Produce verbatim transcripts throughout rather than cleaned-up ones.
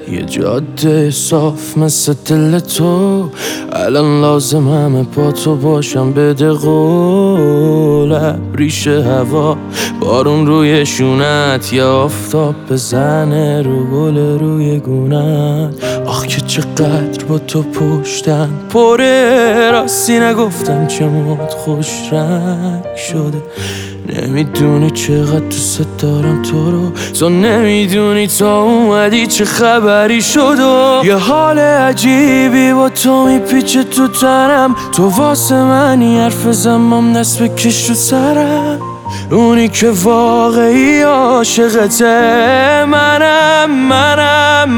یه جاده صاف مثل دل تو، الان لازم همه با تو باشم. بده قول ریش هوا، بارون روی شونت، یا آفتاب بزنه رو گل روی گونت. آخ که چقدر با تو پشتن پره، راستی نگفتم چه موت خوش رنگ شده. نمیدونی چقدر دوست دارم تو رو، تو نمیدونی تا اومدی چه خبری شد. و یه حال عجیبی با تو میپیچه تو تنم، تو واسه منی حرف زمام دست بکش رو سرم. اونی که واقعی عاشقته منم منم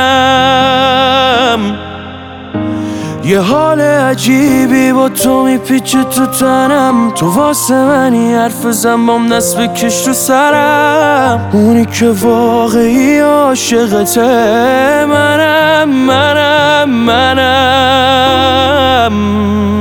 منم. یه حال عجیبی با تو میپیچه تو تنم، تو واسه منی حرف زنبام دست بکش رو سرم. اونی که واقعی عاشقته منم منم منم.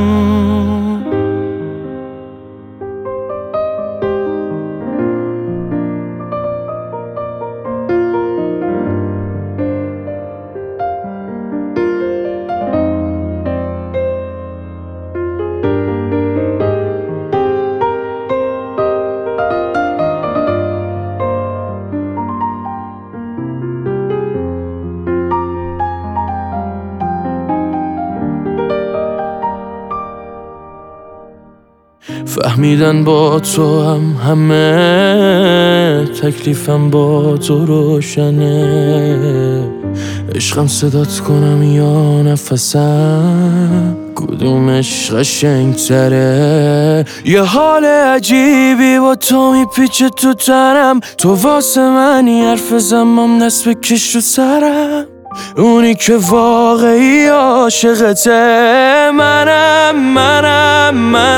فهمیدن با تو هم همه، تکلیفم با تو روشنه. عشقم صدات کنم یا نفسم، کدومش قشنگ‌تره؟ یه حال عجیبی با تو میپیچه تو تنم، تو واسه منی حرف زنبام دست بکش رو سرم. اونی که واقعی عاشقته منم منم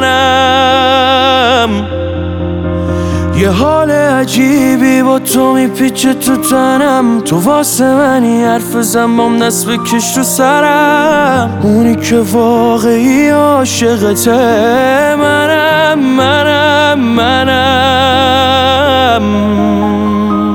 منم. یه حال عجیبی با تو میپیچه تو تنم، تو واسه منی حرف زنبام دست بکش رو سرم. اونی که واقعی عاشقته منم منم منم.